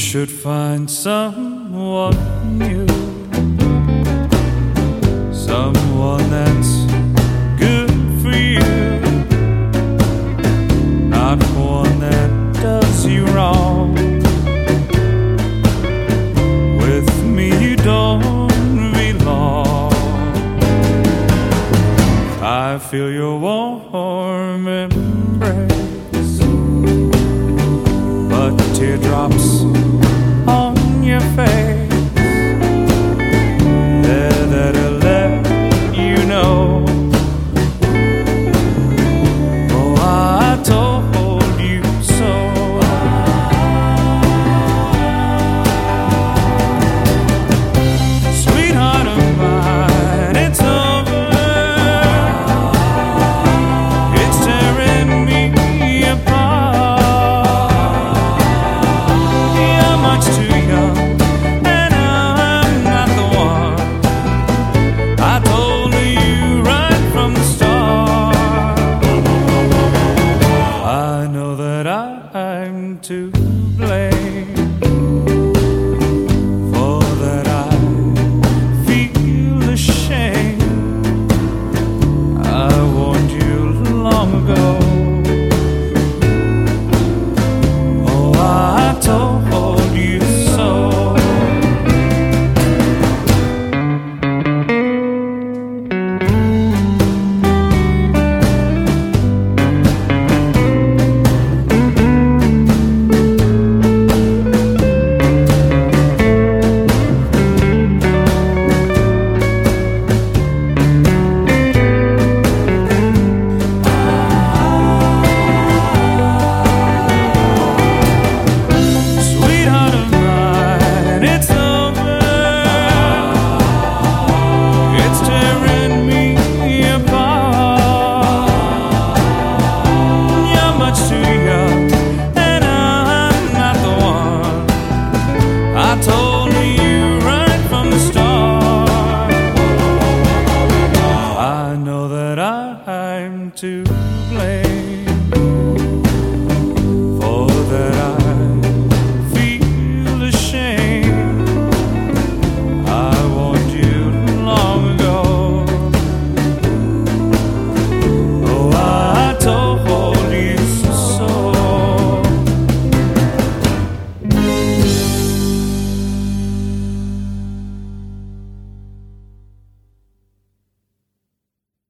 should find someone new, someone that's good for you, not one that does you wrong. With me you don't belong. I feel your warm embrace, but teardrops on your face, there that'll let you know. Oh, I told you so. Sweetheart of mine, it's over. It's tearing me apart. You're much too young, and I'm not the one. I told you right from the start. I know that I'm to blame for that. I feel ashamed. I warned you long ago. Oh, I told you so. Sweetheart of mine, it's over. It's tearing me apart. You're much too young, and I'm not the one. I told you right from the start. I know that I'm to blame for that.